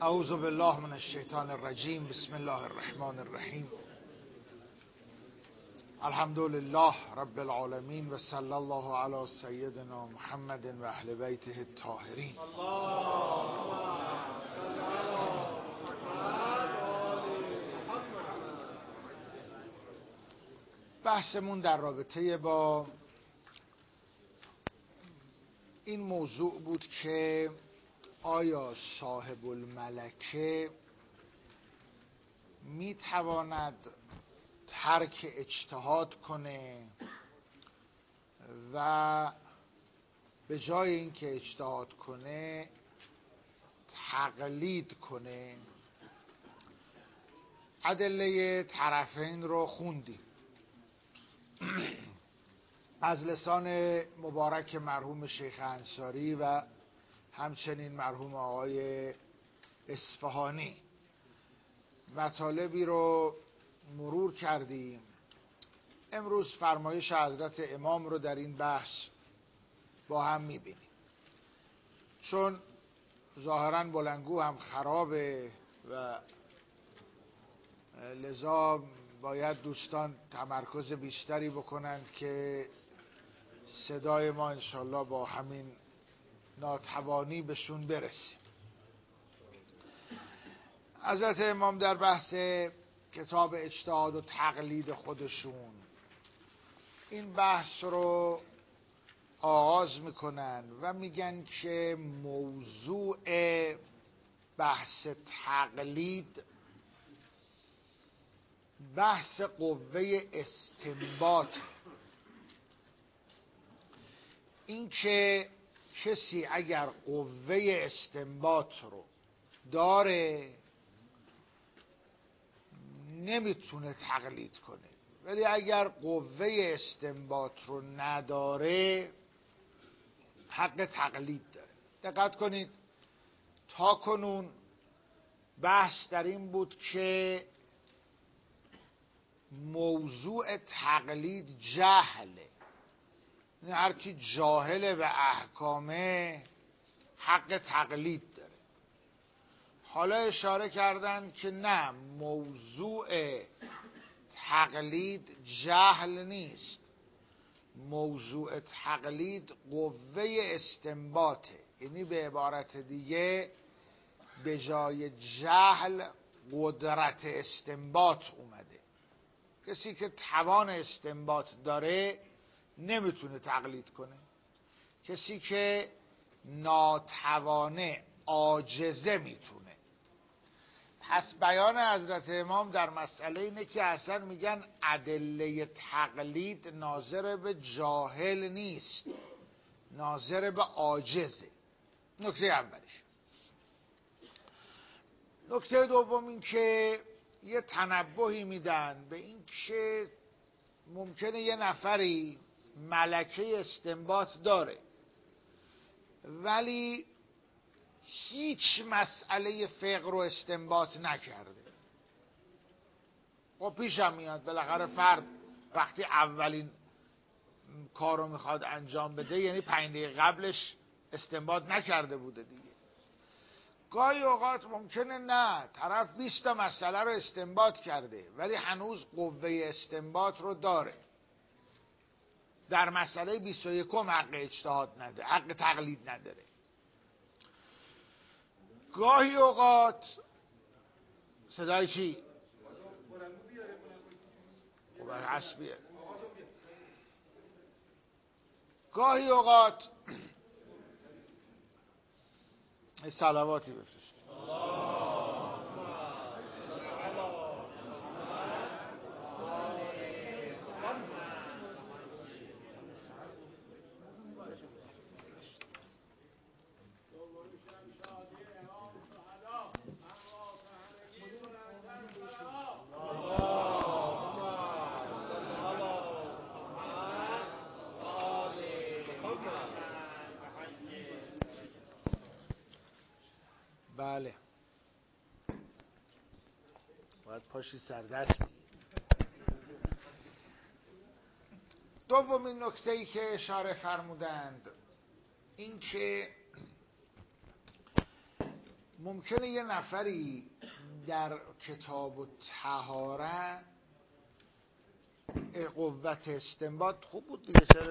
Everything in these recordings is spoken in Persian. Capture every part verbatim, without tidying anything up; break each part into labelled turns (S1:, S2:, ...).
S1: اعوذ بالله من الشیطان الرجیم. بسم الله الرحمن الرحیم. الحمد لله رب العالمین و صلی الله علی سیدنا محمد و اهل بیته الطاهرین. بحثمون در رابطه با این موضوع بود که آیا صاحب الملکه می تواند ترک اجتهاد کنه و به جای اینکه اجتهاد کنه تقلید کنه. ادله طرفین رو خوندیم از لسان مبارک مرحوم شیخ انصاری و همچنین مرحوم آقای اصفهانی. مطالبی رو مرور کردیم. امروز فرمایش حضرت امام رو در این بحث با هم میبینیم. چون ظاهراً بلندگو هم خرابه و لذا باید دوستان تمرکز بیشتری بکنند که صدای ما انشالله با همین ناتوانی بهشون برسیم. حضرت امام در بحث کتاب اجتهاد و تقلید خودشون این بحث رو آغاز میکنن و میگن که موضوع بحث تقلید بحث قوه استنباط. این که کسی اگر قوه استنباط رو داره نمیتونه تقلید کنه، ولی اگر قوه استنباط رو نداره حق تقلید داره. دقت کنید، تا کنون بحث در این بود که موضوع تقلید جهله، هر کی جاهل به احکامه حق تقلید داره. حالا اشاره کردن که نه، موضوع تقلید جهل نیست، موضوع تقلید قوه استنباطه. یعنی به عبارت دیگه به جای جهل قدرت استنباط اومده. کسی که توان استنباط داره نمیتونه تقلید کنه. کسی که ناتوانه عاجزه میتونه. پس بیان حضرت امام در مسئله اینه که اصلا میگن ادله تقلید ناظر به جاهل نیست، ناظر به عاجزه. نکته اولیش. نکته دوم این که یه تنبهی میدن به این که ممکنه یه نفری ملکه استنباط داره ولی هیچ مسئله فقه رو استنباط نکرده. خب پیشم میاد بالاخره فرد وقتی اولین کار رو میخواد انجام بده یعنی پنج دقیقه قبلش استنباط نکرده بوده دیگه. گاهی اوقات ممکنه نه، طرف بیست تا مسئله رو استنباط کرده ولی هنوز قوه استنباط رو داره. در مسئله بیست و یکم حق اجتهاد نداره، حق تقلید نداره. گاهی اوقات صدای چی؟ خب هست بیاره. گاهی اوقات صلواتی بفرست. بله باید پاشی سردست بگی. دومین نکته‌ای که اشاره فرمودند این که ممکنه یه نفری در کتاب الطهاره قوت استنباط خوب بود دیگه، چرا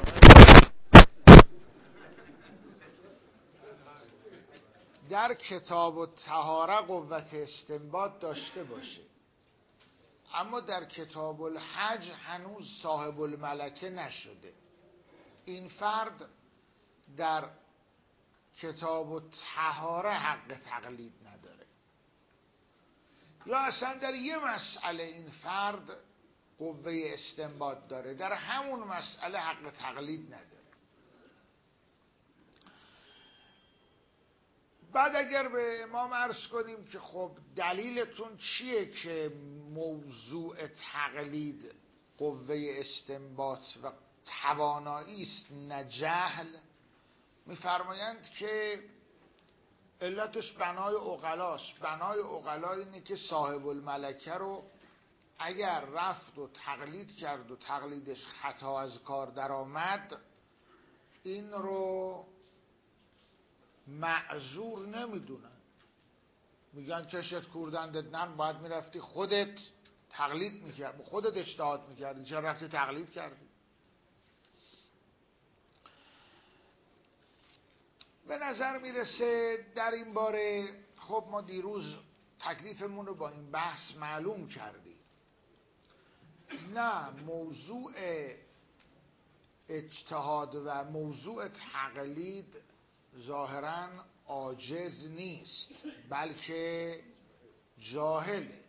S1: در کتاب الطهاره قوت استنباط داشته باشه، اما در کتاب الحج هنوز صاحب الملکه نشده. این فرد در کتاب الطهاره حق تقلید نداره، یا اصلا در یه مسئله این فرد قوه استنباط داره، در همون مسئله حق تقلید نداره. بعد اگر به امام عرض کنیم که خب دلیلتون چیه که موضوع تقلید قوه استنباط و توانایی است نه جهل، میفرمایند که علتش بنای عقلاست. بنای عقلا اینه که صاحب الملکه رو اگر رفت و تقلید کرد و تقلیدش خطا از کار درآمد، این رو معذور نمیدونن، میگن چشت کوردندت نم، باید میرفتی خودت تقلید میکرد، خودت اجتهاد میکردی، چرا رفتی تقلید کردی؟ به نظر میرسه در این باره خب ما دیروز تکلیفمون رو با این بحث معلوم کردیم. نه، موضوع اجتهاد و موضوع تقلید ظاهراً عاجز نیست، بلکه جاهله.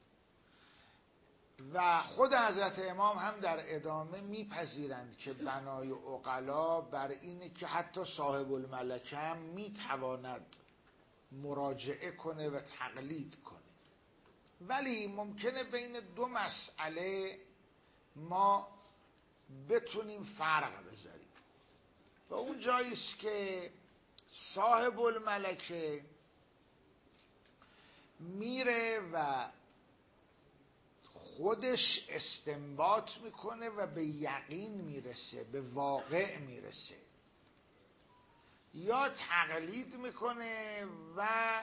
S1: و خود حضرت امام هم در ادامه میپذیرند که بنای عقلا بر اینه که حتی صاحب الملکه هم میتواند مراجعه کنه و تقلید کنه، ولی ممکنه بین دو مسئله ما بتونیم فرق بذاریم و اون جاییست که صاحب الملکه میره و خودش استنباط میکنه و به یقین میرسه، به واقع میرسه، یا تقلید میکنه و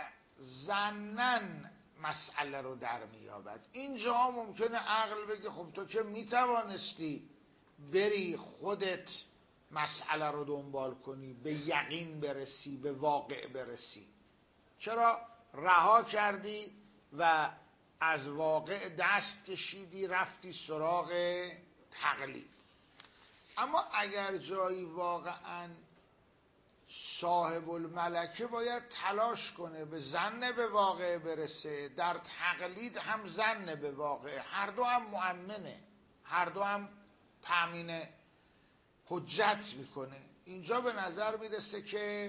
S1: ظنن مسئله رو در میابد. اینجا ممکنه عقل بگه خب تو که میتوانستی بری خودت مسئله رو دنبال کنی، به یقین برسی، به واقع برسی، چرا رها کردی و از واقع دست کشیدی رفتی سراغ تقلید؟ اما اگر جایی واقعاً صاحب الملکه باید تلاش کنه به ظن به واقع برسه، در تقلید هم ظن به واقع، هر دو هم مؤمنه، هر دو هم تأمین حجت میکنه، اینجا به نظر میرسه که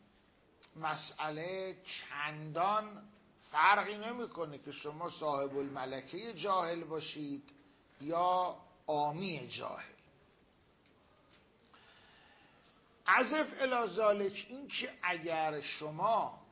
S1: مسئله چندان فرقی نمیکنه که شما صاحب الملکه جاهل باشید یا عامی جاهل. عزف الی ذالک، این که اگر شما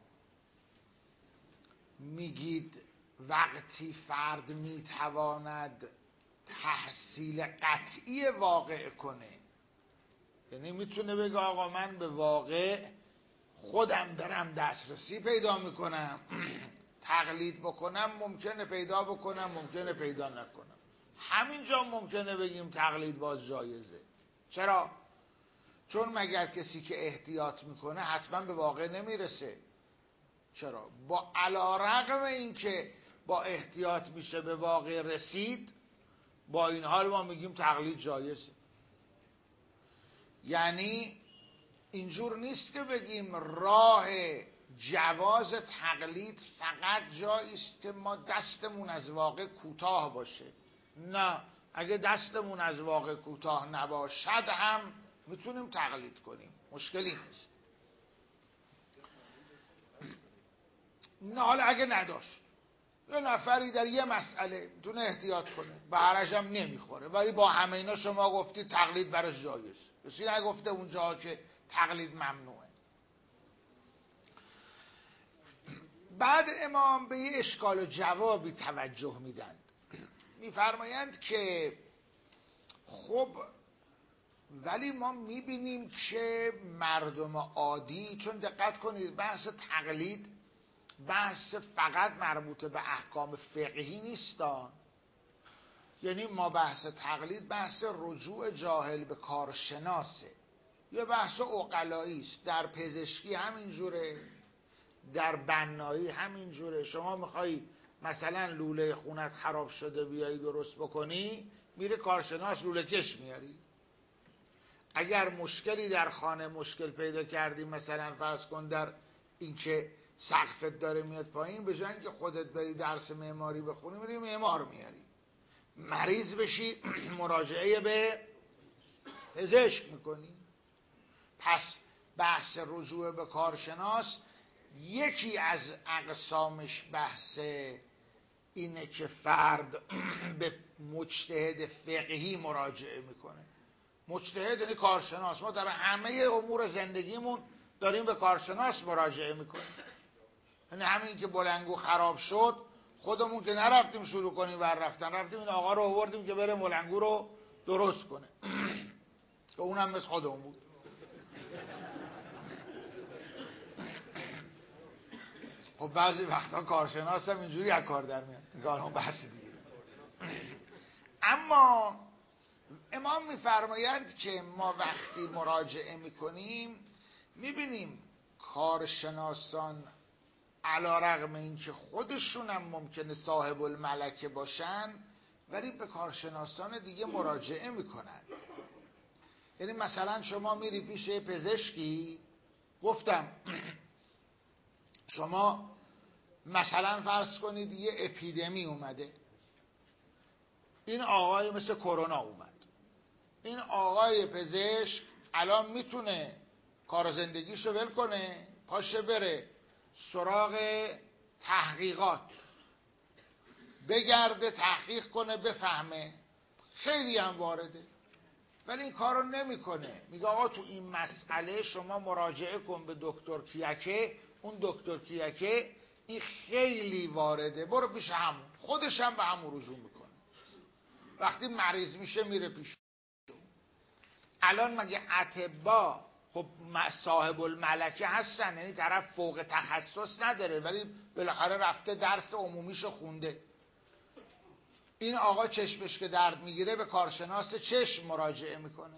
S1: میگید وقتی فرد میتواند تحصیل قطعی واقع کنه، یعنی میتونه بگه آقا من به واقع خودم برم دسترسی پیدا میکنم، تقلید بکنم، ممکنه پیدا بکنم، ممکنه پیدا نکنم، همینجا ممکنه بگیم تقلید باز جایزه. چرا؟ چون مگر کسی که احتیاط میکنه حتما به واقع نمیرسه. چرا؟ با علی‌رغم این که با احتیاط میشه به واقع رسید، با این حال ما میگیم تقلید جایزه. یعنی اینجور نیست که بگیم راه جواز تقلید فقط جایی است که ما دستمون از واقع کوتاه باشه. نه، اگه دستمون از واقع کوتاه نباشد هم میتونیم تقلید کنیم، مشکلی نیست. نه، حالا اگه نداشت، یه نفری در یه مسئله میتونه احتیاط کنه، به هرش هم نمیخوره، ولی با همه اینا شما گفتید تقلید برای جایز، کسی نگفته اونجا که تقلید ممنوعه. بعد امام به یه اشکال و جوابی توجه میدن، میفرمایند که خب ولی ما میبینیم که مردم عادی، چون دقت کنید بحث تقلید بحث فقط مربوط به احکام فقهی نیستان، یعنی ما بحث تقلید بحث رجوع جاهل به کارشناسه، یه بحث عقلایی است. در پزشکی همینجوره، در بنایی همینجوره. شما میخوای مثلا لوله خونت خراب شده بیایی درست بکنی، میره کارشناس لوله کش میاری. اگر مشکلی در خانه مشکل پیدا کردی، مثلا فرض کن در اینکه سقفت داره میاد پایین، به جای اینکه خودت بری درس معماری بخونی میری معمار میاری. مریض بشی مراجعه به پزشک میکنی. پس بحث رجوع به کارشناس یکی از اقسامش بحث اینه که فرد به مجتهد فقهی مراجعه میکنه. مجتهد یعنی کارشناس. ما در همه امور زندگیمون داریم به کارشناس مراجعه میکنیم. یعنی همین که بلنگو خراب شد، خودمون که نرفتیم شروع کنیم ور رفتن، رفتیم این آقا رو آوردیم که بره بلنگو رو درست کنه که اونم مثل خودمون بود. خب بعضی وقتا کارشناس هم اینجوری از کار در میاد، کارمون بحث دیگه. اما امام میفرمایند که ما وقتی مراجعه میکنیم میبینیم کارشناسان علیرغم اینکه خودشون هم ممکنه صاحب الملکه باشن، ولی به کارشناسان دیگه مراجعه میکنن. یعنی مثلا شما میری پیش پزشکی، گفتم شما مثلا فرض کنید یه اپیدمی اومده، این آقای مثل کرونا اومد، این آقای پزشک الان میتونه کار زندگیشو ول کنه، پاشه بره سراغ تحقیقات، بگرده تحقیق کنه بفهمه، خیلی هم وارده، ولی این کارو نمیکنه. میگه آقا تو این مسئله شما مراجعه کن به دکتر کیکه، اون دکتر کیکه این خیلی وارده، برو پیش همون، خودش هم به همون رجوع میکنه. وقتی مریض میشه میره پیش. الان مگه اطباء خب صاحب الملکه هستن، یعنی طرف فوق تخصص نداره ولی بالاخره رفته درس عمومیشو خونده. این آقا چشمش که درد میگیره به کارشناس چشم مراجعه میکنه،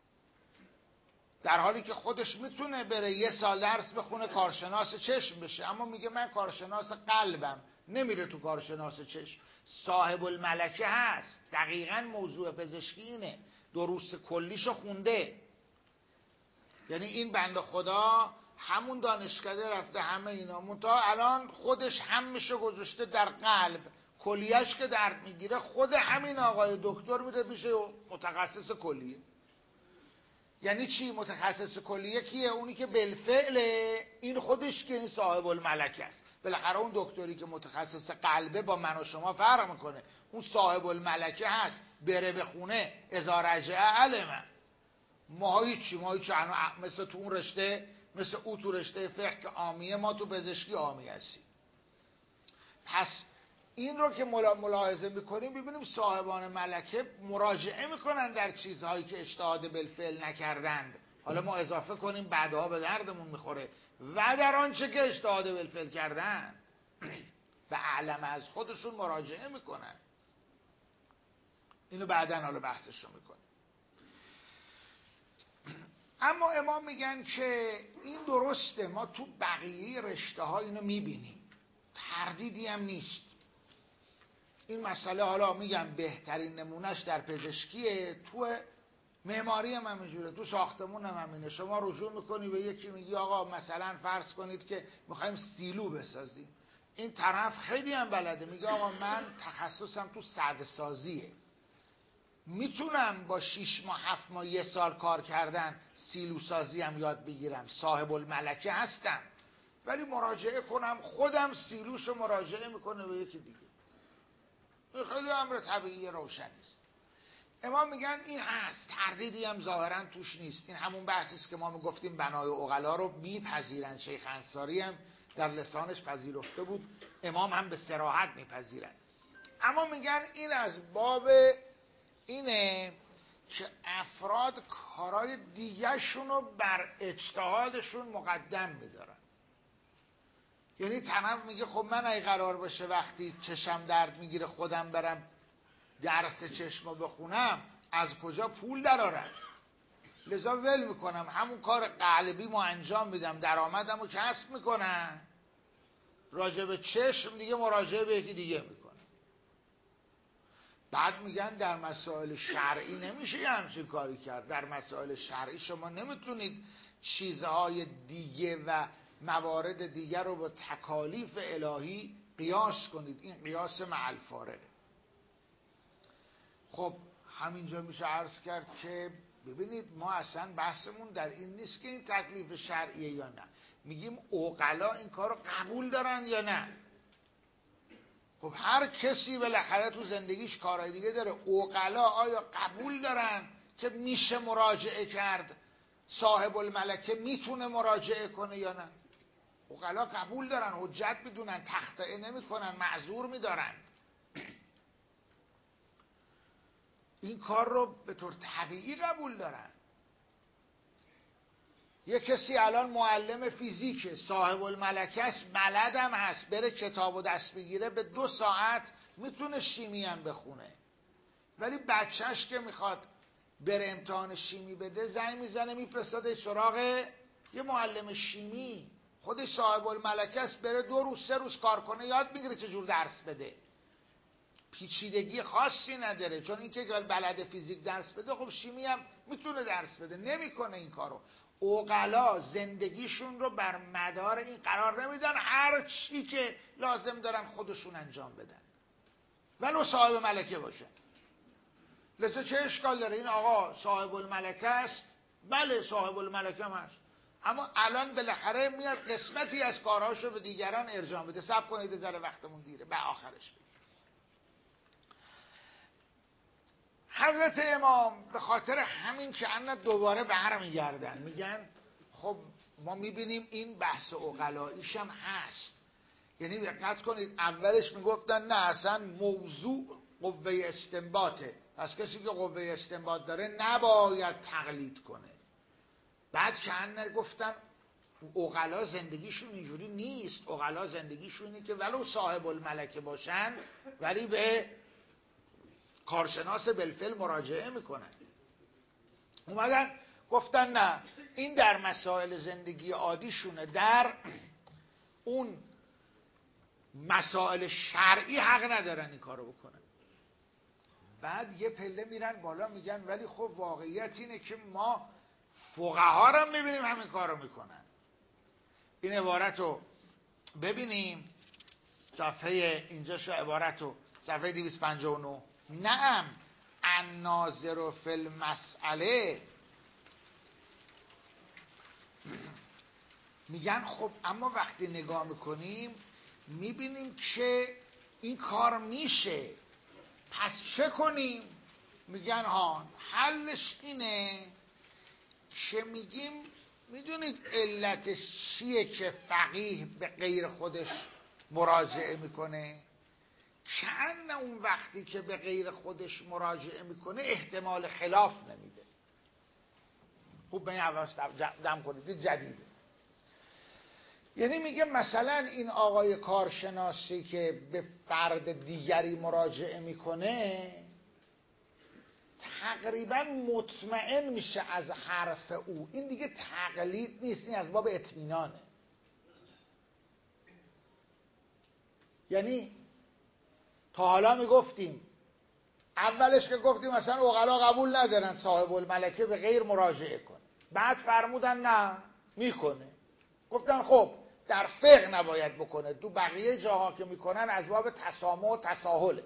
S1: در حالی که خودش میتونه بره یه سال درس بخونه کارشناس چشم بشه، اما میگه من کارشناس قلبم، نمیره تو کارشناس چشم. صاحب الملکه هست. دقیقاً موضوع پزشکی اینه، دروس کلیشو خونده. یعنی این بنده خدا همون دانشکده رفته همه اینا، منتها الان خودش همشو گذاشته در قلب، کلیهش که درد میگیره خود همین آقای دکتر میره پیش متخصص کلیه. یعنی چی متخصص کلیه کیه؟ اونی که بالفعل این خودش که این صاحب الملکه است. بالاخره اون دکتری که متخصص قلبه با من و شما فرق میکنه، اون صاحب الملکه هست، بره بخونه اذا رجع علم. ما هیچی، ما هیچی مثل تو اون رشته، مثل او تو رشته فقه که عامیه، ما تو پزشکی عامی هستیم. پس این رو که ملاحظه میکنیم ببینیم صاحبان ملکه مراجعه میکنن در چیزهایی که اجتهاد بالفعل نکردند. حالا ما اضافه کنیم بعدها به دردمون میخوره، و در آنچه که اجتهاد بالفعل کردن به اعلم از خودشون مراجعه میکنن. اینو بعدن حالا بحثش رو میکنیم. اما امام میگن که این درسته، ما تو بقیه رشته ها اینو میبینیم، تردیدی هم نیست. این مسئله حالا میگم بهترین نمونهش در پزشکیه، تو معماری هم همینجوره، تو ساختمون هم همینه. شما رجوع میکنی به یکی میگی آقا مثلا فرض کنید که میخوایم سیلو بسازیم، این طرف خیلی هم بلده، میگه آقا من تخصصم تو سد سازیه، میتونم با شیش ماه هفت ماه یه سال کار کردن سیلو سازی هم یاد بگیرم، صاحب الملکه هستم، ولی مراجعه کنم خودم سیلوشو مراجعه میکنه به یکی دیگه. این خیلی امر طبیعی روشن است. امام میگن این هست، تردیدی هم ظاهرا توش نیست. این همون بحثی است که ما میگفتیم بنای عقلا رو میپذیرن. شیخ انصاری هم در لسانش پذیرفته بود، امام هم به صراحت میپذیرن. اما میگن این از باب اینه که افراد کارهای دیگه شون رو بر اجتهادشون مقدم میدارن. یعنی طرف میگه خب من اگه قرار باشه وقتی چشم درد میگیره خودم برم درس چشمو بخونم، از کجا پول درارم؟ لذا ول میکنم، همون کار قلبی مو انجام میدم، درآمدمو کسب میکنم، راجع به چشم دیگه مراجعه به یکی دیگه میکنم. بعد میگن در مسائل شرعی نمیشه یه همچین کاری کرد. در مسائل شرعی شما نمیتونید چیزهای دیگه و موارد دیگر رو با تکالیف الهی قیاس کنید. این قیاس مع الفارقه. خب همینجا میشه عرض کرد که ببینید ما اصلا بحثمون در این نیست که این تکلیف شرعیه یا نه، میگیم عقلا این کار رو قبول دارن یا نه. خب هر کسی بالاخره تو زندگیش کارهای دیگه داره، عقلا آیا قبول دارن که میشه مراجعه کرد، صاحب الملکه میتونه مراجعه کنه یا نه؟ عقلا قبول دارن، حجت میدونن، تخطئه نمیکنن، معذور میدارن. این کار رو به طور طبیعی قبول دارن. یه کسی الان معلم فیزیکه، صاحب الملکه است، بلدم هست، بره کتاب و دست بگیره به دو ساعت میتونه شیمی هم بخونه. ولی بچهش که میخواد بره امتحان شیمی بده زنگ میزنه میفرستاده سراغ یه معلم شیمی، خودش صاحب الملکه است، بره دو روز سه روز کار کنه یاد میگیره چجور درس بده. پیچیدگی خاصی نداره، چون این که بلد فیزیک درس بده خب شیمی هم میتونه درس بده، نمیکنه این کارو. عقلا زندگیشون رو بر مدار این قرار نمیدن، هر چی که لازم دارن خودشون انجام بدن ولو صاحب ملکه باشه. لذا چه اشکال داره این آقا صاحب الملکه است؟ بله صاحب الملکه هم هست، اما الان بالاخره میاد قسمتی از کارهاشو به دیگران ارجاع بده. صبر کنید ذره وقتمون دیره، به آخرش بگیم. حضرت امام به خاطر همین که انا دوباره برمیگردن میگن خب ما میبینیم این بحث عقلاییش هم هست. یعنی دقت کنید اولش میگفتن نه اصلا موضوع قوه استنباطه، پس کسی که قوه استنباط داره نباید تقلید کنه. بعد که انا گفتن عقلا زندگیشون اینجوری نیست، عقلا زندگیشون اینه که ولو صاحب الملکه باشن ولی به کارشناس بالفعل مراجعه میکنن. اومدن گفتن نه این در مسائل زندگی عادیشونه، در اون مسائل شرعی حق ندارن این کارو بکنن. بعد یه پله میرن بالا میگن ولی خب واقعیت اینه که ما فقها رو میبینیم همین کارو میکنن. این عبارت رو ببینیم، صفحه اینجا شو عبارت رو صفحه دویست و پنجاه و نه. نعم الناظر فی المسئله، میگن خب اما وقتی نگاه میکنیم میبینیم که این کار میشه، پس چه کنیم؟ میگن ها حلش اینه که میگیم میدونید علتش چیه که فقیه به غیر خودش مراجعه میکنه؟ چند اون وقتی که به غیر خودش مراجعه میکنه احتمال خلاف نمیده. خوب به این حواس دم کنید، جدیده. یعنی میگه مثلا این آقای کارشناسی که به فرد دیگری مراجعه میکنه تقریبا مطمئن میشه از حرف او، این دیگه تقلید نیست، این از باب اطمینانه. یعنی تا حالا میگفتیم اولش که گفتیم مثلا عقلا قبول ندارن صاحب الملکه به غیر مراجعه کنه، بعد فرمودن نه میکنه. گفتن خب در فقه نباید بکنه، تو بقیه جاها که میکنن از باب تسامح و تساهله.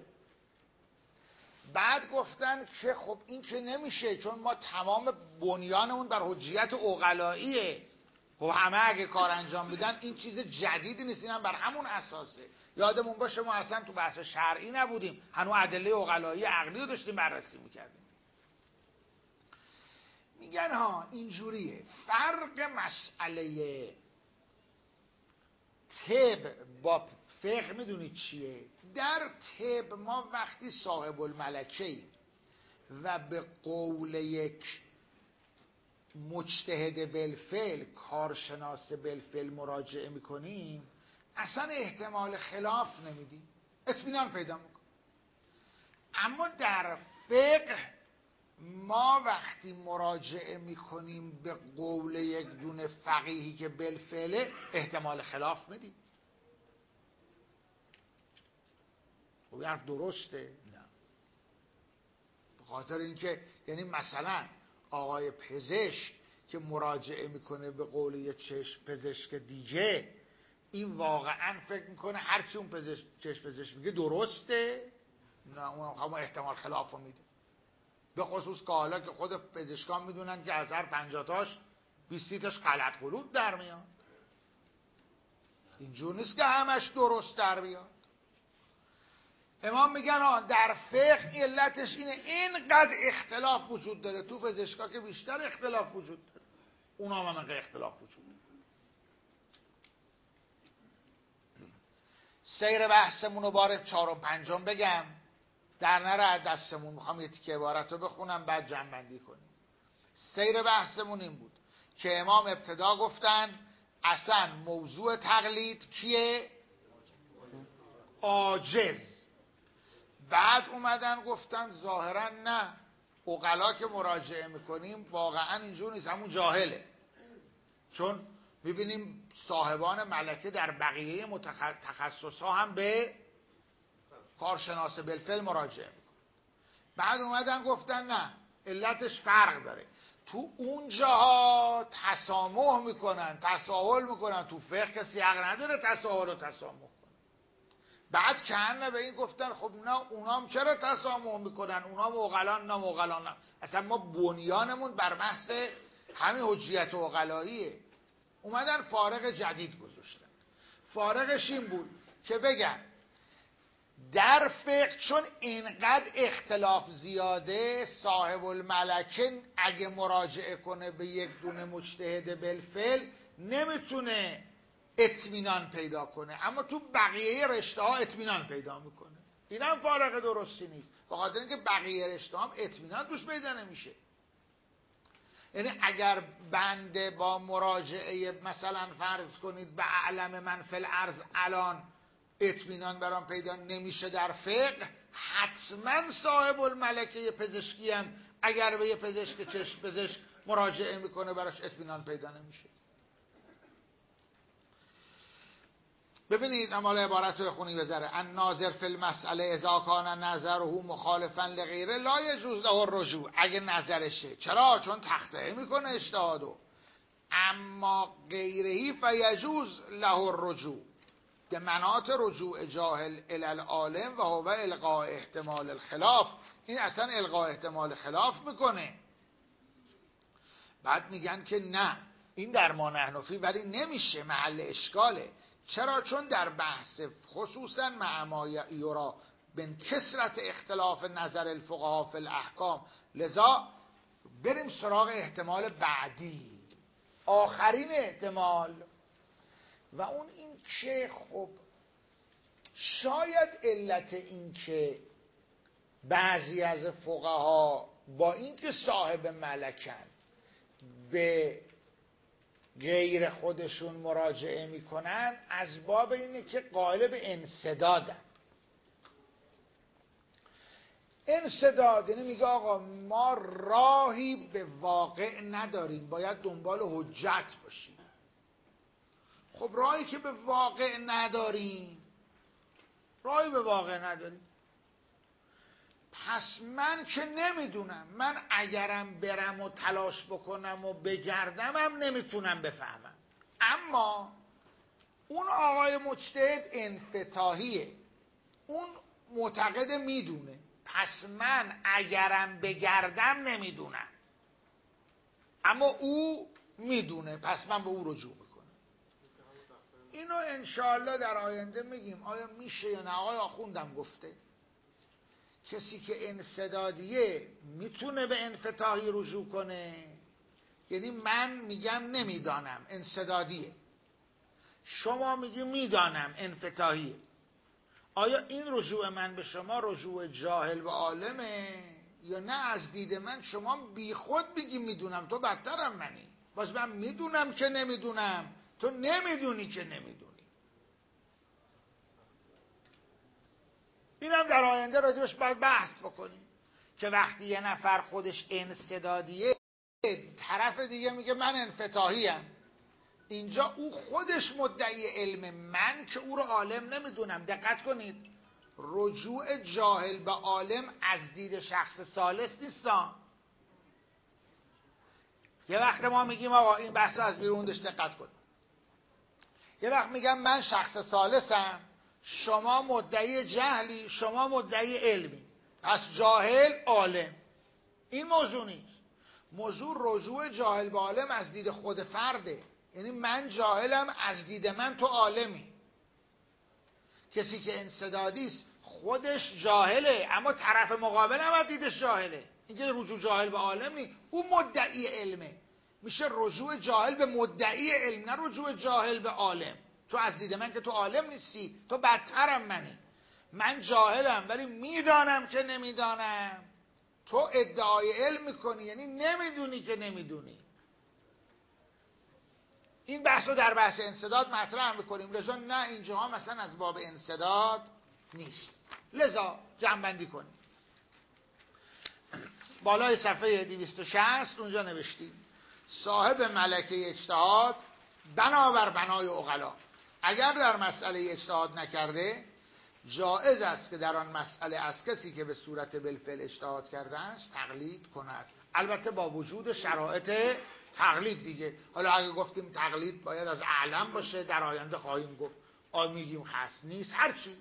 S1: بعد گفتن که خب این که نمیشه چون ما تمام بنیانمون بر حجیت عقلاییه. خب همه اگه کار انجام میدن این چیز جدیدی نیست، این هم بر همون اساسه. یادمون باشه ما اصلا تو بحث شرعی نبودیم، هنوز ادله عقلایی عقلی رو داشتیم بررسی میکردیم. میگن ها اینجوریه، فرق مسئله طب با فقه میدونید چیه؟ در طب ما وقتی صاحب الملکه و به قول یک مجتهد بالفعل، کارشناس بالفعل مراجعه میکنیم، اصلا احتمال خلاف نمیدی، اطمینان پیدا میکنی. اما در فقه ما وقتی مراجعه میکنیم به قول یک دونه فقیهی که بالفعل احتمال خلاف میدیم. خب این حرف درسته؟ نه. به خاطر اینکه یعنی مثلا آقای پزشک که مراجعه میکنه به قول یه چشم پزشک دیگه، این واقعا فکر میکنه هرچی اون پزشک چشم پزشک میگه درسته؟ نه، اون احتمال خلاف رو میده. به خصوص که حالا که خود پزشکان میدونن که از هر پنجاتاش بیستی تاش غلط غلوط در میاد. اینجور نیست که همش درست در بیاد. امام میگن آن در فقه علتش اینه، اینقدر اختلاف وجود داره. تو پزشکا که بیشتر اختلاف وجود داره، اونا هم انقدر اختلاف وجود داره. سیر بحثمون رو بار چهارم پنجم بگم، در نره دستمون. میخوام یه تیکه عبارت رو بخونم بعد جمع بندی کنیم. سیر بحثمون این بود که امام ابتدا گفتن اصلا موضوع تقلید کیه؟ عاجز. بعد اومدن گفتن ظاهرا نه، عقلا که مراجعه میکنیم واقعا اینجور نیست، همون جاهله. چون میبینیم صاحبان ملکه در بقیه تخصص ها هم به کارشناس بالفعل مراجعه میکنن. بعد اومدن گفتن نه، علتش فرق داره. تو اون جاها تسامح میکنن، تساهل میکنن. تو فقه کسی حق نداره تساهل و تسامح کنن. بعد کنه به این گفتن خب نه، اونام چرا تسامح میکنن؟ اونام عقلان، نه عقلان نه. اصلا ما بنیانمون بر بحث همین حجیت عقلاییه. اومدن فارق جدید گذاشتن. فارقش این بود که بگن در فقه چون اینقدر اختلاف زیاده، صاحب الملکه اگه مراجعه کنه به یک دونه مجتهد بالفعل نمیتونه اطمینان پیدا کنه، اما تو بقیه رشته ها اطمینان پیدا میکنه. این هم فارق درستی نیست، به خاطر اینکه بقیه رشته هم اطمینان توش پیدا نمیشه. یعنی اگر بنده با مراجعه مثلا فرض کنید به اعلم من فی الارض الان اطمینان برام پیدا نمیشه در فقه، حتما صاحب الملکه پزشکی هم اگر به یه پزشک چشم پزشک مراجعه میکنه براش اطمینان پیدا نمیشه. ببینید امال عبارت رو خونی بذاره. الناظر فی المسئله اذا کان نظره مخالفا لغیره لا یجوز له الرجوع. اگه نظرشه، چرا؟ چون تخطئه میکنه اجتهادو. اما غیرهی فیجوز له الرجوع به مناط رجوع جاهل الی العالم و هو القاء احتمال الخلاف. این اصلا القاء احتمال خلاف میکنه. بعد میگن که نه، این در ما نحنفی ولی نمیشه، محل اشکاله. چرا؟ چون در بحث خصوصا مع ما یرا بن کثرت اختلاف نظر الفقها فی الاحکام. لذا بریم سراغ احتمال بعدی، آخرین احتمال، و اون این که خب شاید علت این که بعضی از فقها با اینکه صاحب ملکن به غیر خودشون مراجعه میکنن از باب اینه که قائل به انسدادن. انسداد یعنی میگه آقا ما راهی به واقع نداریم، باید دنبال حجت باشیم. خب راهی که به واقع نداریم، راهی به واقع نداریم، پس من که نمیدونم، من اگرم برم و تلاش بکنم و بگردم هم نمیتونم بفهمم. اما اون آقای مجتهد انفتاحیه، اون معتقد میدونه، پس من اگرم بگردم نمیدونم، اما او میدونه، پس من به او رجوع میکنم. اینو انشاءالله در آینده میگیم آیا میشه یا نه. آقای آخوندم گفته کسی که انسدادیه میتونه به انفتاحی رجوع کنه. یعنی من میگم نمیدانم، انسدادیه، شما میگی میدانم، انفتاحیه. آیا این رجوع من به شما رجوع جاهل و عالمه یا نه از دید من شما بی خود میگی میدونم، تو بدترم منی، باز من میدونم که نمیدونم، تو نمیدونی که نمیدونی. اینم در آینده راجبش باید بحث بکنیم که وقتی یه نفر خودش انسدادیه، طرف دیگه میگه من انفتاحیم، اینجا او خودش مدعی علم، من که او رو عالم نمیدونم. دقت کنید، رجوع جاهل به عالم از دید شخص ثالث نیستان. یه وقت ما میگیم آقا این بحث از بیروندش دقت کنید، یه وقت میگم من شخص ثالثم، شما مدعی جهلی، شما مدعی علمی، پس جاهل عالم. این موضوع نیست. موضوع رجوع جاهل به عالم از دید خود فرده، یعنی من جاهلم، از دید من تو عالمی. کسی که انسدادی است خودش جاهله، اما طرف مقابل هم از دیدش جاهله. اینکه رجوع جاهل به عالمی، او مدعی علمه، میشه رجوع جاهل به مدعی علم، نه رجوع جاهل به عالم. تو از دید من که تو عالم نیستی، تو بدترم منی. من جاهلم ولی میدانم که نمیدانم، تو ادعای علم میکنی یعنی نمیدونی که نمیدونی. این بحث رو در بحث انسداد مطرح میکنیم، لذا نه اینجاها مثلا از باب انسداد نیست. لذا جمع‌بندی کنیم. بالای صفحه دویست و شصت اونجا نوشتیم صاحب ملکه اجتهاد بنابر بنای عقلا اگر در مسئله اجتهاد نکرده، جایز است که در آن مسئله از کسی که به صورت بالفعل اجتهاد کرده است تقلید کند، البته با وجود شرایط تقلید دیگه. حالا اگه گفتیم تقلید باید از اعلم باشه، در آینده خواهیم گفت آ میگیم خاص نیست، هرچی.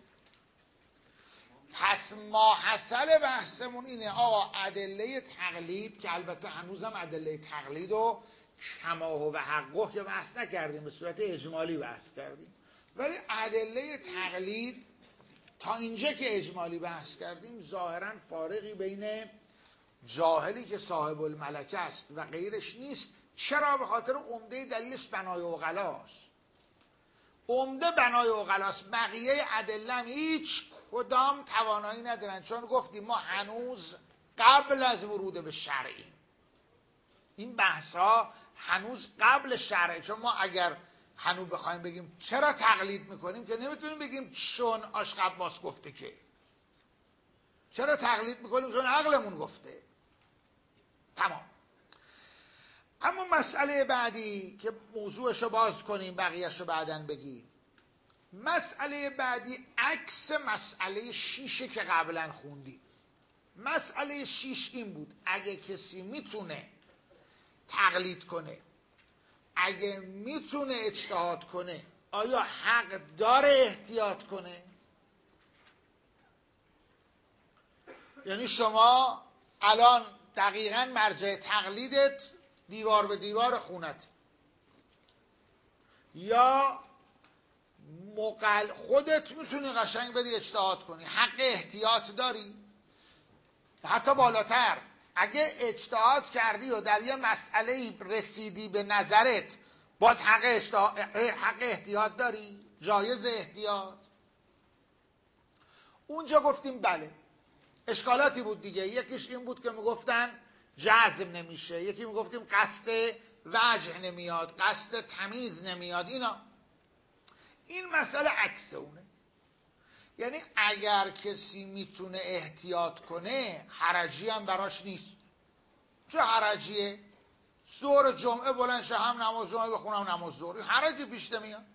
S1: پس ما حاصل بحثمون اینه آقا ادله تقلید، که البته هنوزم ادله تقلید و کماه و حقه که بحث نکردیم، به صورت اجمالی بحث کردیم، ولی ادله تقلید تا اینجا که اجمالی بحث کردیم ظاهرا فارقی بین جاهلی که صاحب الملکه است و غیرش نیست. چرا؟ به خاطر عمده دلیلش بنای عقلاست. عمده بنای عقلاست، بقیه ادله هیچ کدام توانایی ندارن، چون گفتیم ما هنوز قبل از ورود به شرعیم. این بحث ها هنوز قبل شرع، چون ما اگر هنوز بخوایم بگیم چرا تقلید میکنیم که نمیتونیم بگیم چون عاشق عباس گفته که. چرا تقلید میکنیم؟ چون عقلمون گفته. تمام. اما مسئله بعدی که موضوعشو باز کنیم بقیهشو بعدن بگیم، مسئله بعدی عکس مسئله شیشه که قبلا خوندیم. مسئله شیش این بود اگه کسی میتونه تقلید کنه، اگه میتونه اجتهاد کنه، آیا حق داره احتیاط کنه؟ یعنی شما الان دقیقاً مرجع تقلیدت دیوار به دیوار خونت، یا مقل خودت میتونی قشنگ بری اجتهاد کنی، حق احتیاط داری؟ حتی بالاتر، اگه اجتهاد کردی و در یه مسئله رسیدی به نظرت، باز حق, اجتهاد... حق احتیاط داری؟ جایز احتیاط؟ اونجا گفتیم بله. اشکالاتی بود دیگه، یکیش این بود که میگفتن جزم نمیشه، یکی میگفتیم قصد وجه نمیاد، قصد تمیز نمیاد. اینا این مسئله عکس اونه. یعنی اگر کسی میتونه احتیاط کنه حرجی هم براش نیست. چه حرجیه؟ ظهر جمعه بلند شه هم نماز جمعه بخونم نماز ظهر، حرجی پیش نمیاد.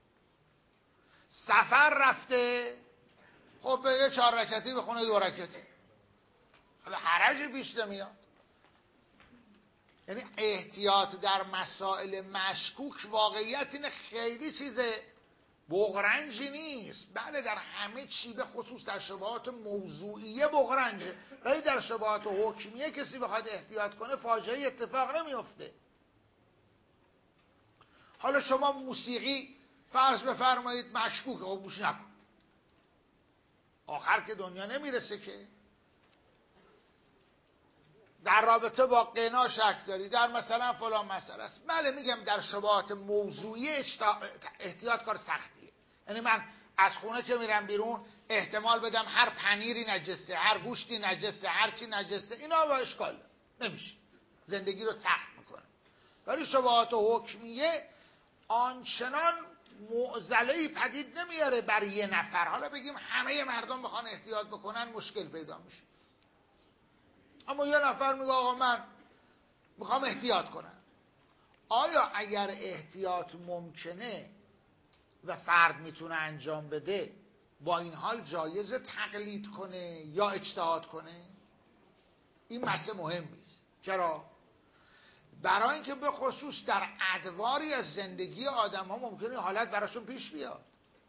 S1: سفر رفته، خب به یه چهار رکعتی بخونه دو رکعتی، حالا حرجی پیش نمیاد. یعنی احتیاط در مسائل مشکوک واقعیت اینه خیلی چیز بغرنجی نیست. بله در همه چی، به خصوص در شبهات موضوعیه بغرنجه، ولی در شبهات حکمیه کسی بخواد احتیاط کنه فاجعه اتفاق نمیفته. حالا شما موسیقی فرض بفرمایید مشکوکه، خب گوش نکن، آخر که دنیا نمیرسه که. در رابطه با قنا شک داری، در مثلا فلان مسئله است، بله میگم در شبهات موضوعی احتیاط کار سختیه. یعنی من از خونه که میرم بیرون احتمال بدم هر پنیری نجسه، هر گوشتی نجسه، هر چی نجسه، اینا با اشکال نمیشه، زندگی رو سخت میکنه. ولی شبهات حکمیه آنچنان معضله‌ای پدید نمیاره برای یه نفر. حالا بگیم همه مردم بخوان احتیاط بکنن مشکل پیدا میشه، اما یه نفر میگه آقا من میخوام احتیاط کنم. آیا اگر احتیاط ممکنه و فرد میتونه انجام بده، با این حال جایز تقلید کنه یا اجتهاد کنه؟ این مسئله مهمی است. چرا؟ برای اینکه به خصوص در ادواری از زندگی آدم ها ممکنه حالت براشون پیش بیاد.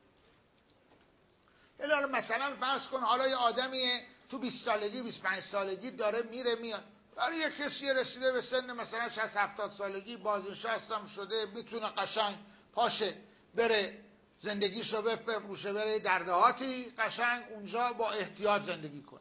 S1: یعنی مثلا فرض کن حالا یه آدمیه تو بیست سالگی بیست و پنج سالگی داره میره میاد، برای یه کسی رسیده به سن مثلا شصت هفتاد سالگی، بازنشسته هم شده، میتونه قشنگ پاشه بره زندگیشو بفروشه، بره در دهاتی قشنگ اونجا با احتیاط زندگی کنه،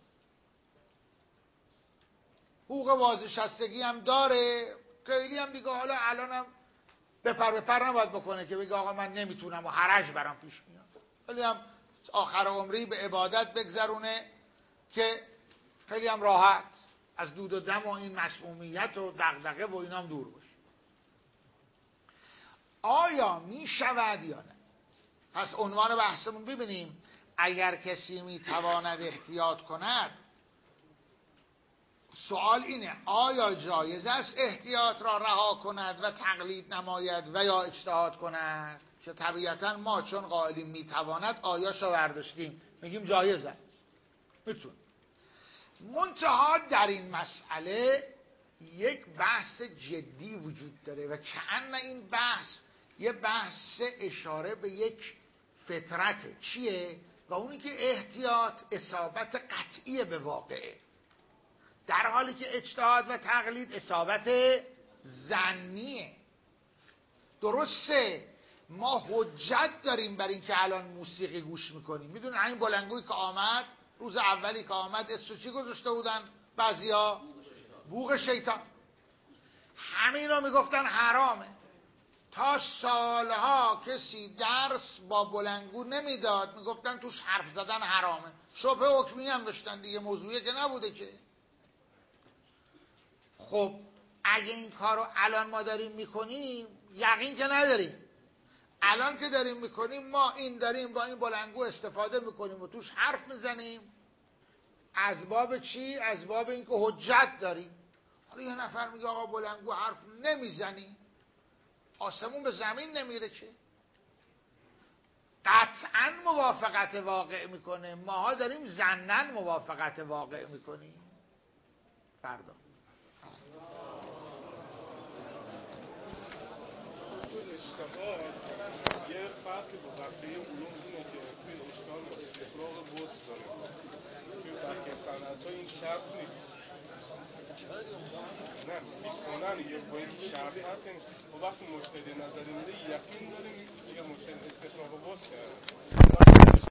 S1: حقوق بازنشستگی هم داره، خیلی هم دیگه حالا الانم بپر بپر نباید بکنه که بگه آقا من نمیتونم و حرج برام پیش میاد، خیلی هم آخر عمری به عبادت بگذرونه که خیلی هم راحت از دود و دم و این مسمومیت و دغدغه و اینا هم دور باشه. آیا می شود یا نه؟ پس عنوان بحثمون ببینیم، اگر کسی می تواند احتیاط کند، سوال اینه آیا جایز است احتیاط را رها کند و تقلید نماید و یا اجتهاد کند؟ که طبیعتا ما چون قائلیم می تواند آیاشو برداشتیم میگیم جایز است، میتونه. منتها در این مسئله یک بحث جدی وجود داره و کأن این بحث یه بحث اشاره به یک فطرته. چیه؟ و اونی که احتیاط اصابت قطعی به واقعه، در حالی که اجتهاد و تقلید اصابت ظنیه. درسته ما حجت داریم بر این که الان موسیقی گوش میکنیم. میدونین همین بلندگویی که آمد روز اولی که آمد اسمش چی گذاشته بودن بعضیا؟ بوق شیطان. همین رو میگفتن حرامه. تا سالها کسی درس با بلندگو نمیداد، میگفتن توش حرف زدن حرامه. شبه حکمی هم داشتن دیگه، موضوعی که نبوده که. خب اگه این کار رو الان ما داریم میکنیم، یقین که نداریم، الان که داریم میکنیم ما این داریم با این بلندگو استفاده میکنیم و توش حرف میزنیم، از باب چی؟ از باب اینکه حجت داریم. حالا یه نفر میگه آقا بلندگو حرف نمیزنی، آسمون به زمین نمیره که. قطعا موافقت واقع میکنه، ماها داریم ظنن موافقت واقع میکنیم. فردا
S2: اشتغال یه فرق با بقیه علوم اینه که توی اشتغال استفراغ وسط داره، توی بقیه صنعت‌ها این شرط نیست. نه میکنن یه با این شرط هست، این و وقتی مجتهد نظری میده یقین داریم اگر مجتهد استفراغ وسط کرده